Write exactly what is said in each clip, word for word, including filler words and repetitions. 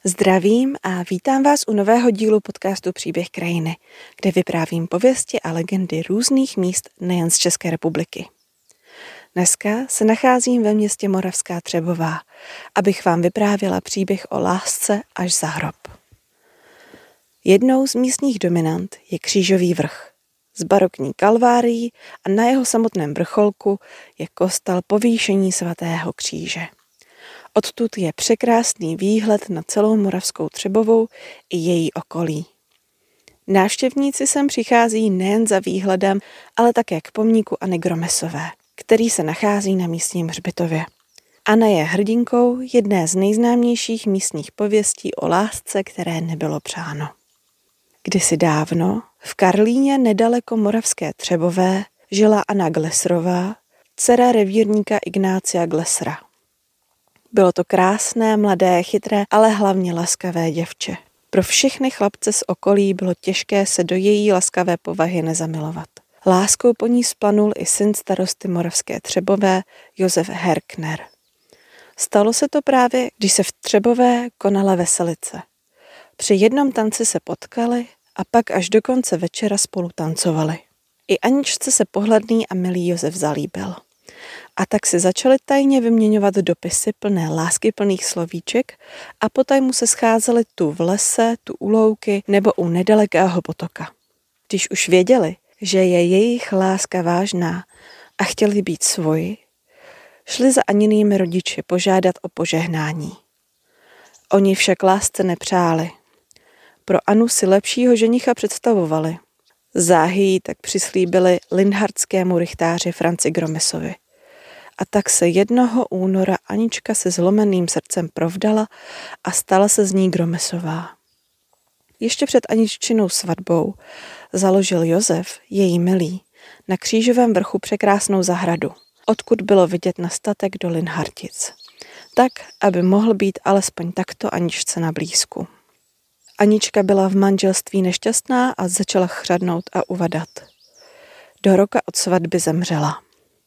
Zdravím a vítám vás u nového dílu podcastu Příběh krajiny, kde vyprávím pověsti a legendy různých míst nejen z České republiky. Dneska se nacházím ve městě Moravská Třebová, abych vám vyprávěla příběh o lásce až za hrob. Jednou z místních dominant je Křížový vrch s barokní kalvárií a na jeho samotném vrcholku je kostel Povýšení svatého kříže. Odtud je překrásný výhled na celou Moravskou Třebovou i její okolí. Návštěvníci sem přichází nejen za výhledem, ale také k pomníku Anny Gromesové, který se nachází na místním hřbitově. Anna je hrdinkou jedné z nejznámějších místních pověstí o lásce, které nebylo přáno. Kdysi dávno v Karlíně nedaleko Moravské Třebové žila Anna Glesrová, dcera revírníka Ignácia Glesra. Bylo to krásné, mladé, chytré, ale hlavně laskavé děvče. Pro všechny chlapce z okolí bylo těžké se do její laskavé povahy nezamilovat. Láskou po ní splanul i syn starosty Moravské Třebové, Josef Herkner. Stalo se to právě, když se v Třebové konala veselice. Při jednom tanci se potkali a pak až do konce večera spolu tancovali. I Aničce se pohledný a milý Josef zalíbil. A tak si začali tajně vyměňovat dopisy plné láskyplných slovíček a poté mu se scházeli tu v lese, tu u louky nebo u nedalekého potoka. Když už věděli, že je jejich láska vážná a chtěli být svoji, šli za Aninými rodiči požádat o požehnání. Oni však lásce nepřáli. Pro Anu si lepšího ženicha představovali. Záhy jí tak přislíbili linhardskému rychtáři Franci Gromesovi. A tak se jednoho února Anička se zlomeným srdcem provdala a stala se z ní Gromesová. Ještě před Aniččinou svatbou založil Josef, její milý, na Křížovém vrchu překrásnou zahradu, odkud bylo vidět na statek do Linhartic. Tak, aby mohl být alespoň takto Aničce na blízku. Anička byla v manželství nešťastná a začala chřadnout a uvadat. Do roka od svatby zemřela.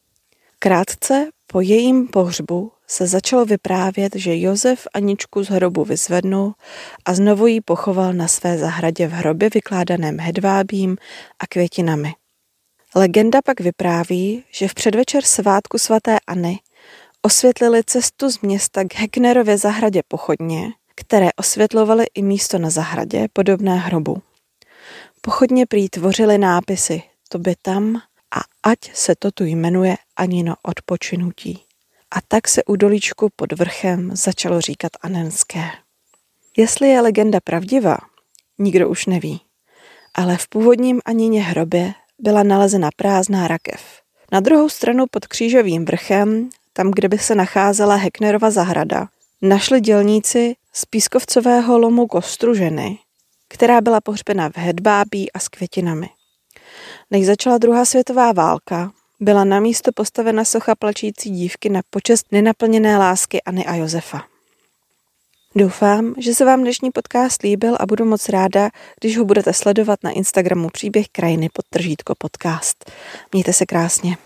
Krátce po jejím pohřbu se začalo vyprávět, že Josef Aničku z hrobu vyzvednul a znovu ji pochoval na své zahradě v hrobě vykládaném hedvábím a květinami. Legenda pak vypráví, že v předvečer svátku svaté Anny osvětlili cestu z města k Herknerově zahradě pochodně, které osvětlovaly i místo na zahradě podobné hrobu. Pochodně prý tvořily nápisy "To by tam" a "Ať se to tu jmenuje Anino odpočinutí". A tak se u dolíčku pod vrchem začalo říkat Anenské. Jestli je legenda pravdivá, nikdo už neví. Ale v původním Anině hrobě byla nalezena prázdná rakev. Na druhou stranu pod Křížovým vrchem, tam, kde by se nacházela Herknerova zahrada, našli dělníci z pískovcového lomu kostru ženy, která byla pohřbena v hedvábí a s květinami. Než začala druhá světová válka, byla na místo postavena socha plačící dívky na počest nenaplněné lásky Anny a Josefa. Doufám, že se vám dnešní podcast líbil a budu moc ráda, když ho budete sledovat na Instagramu Příběh krajiny podtržítko podcast. Mějte se krásně.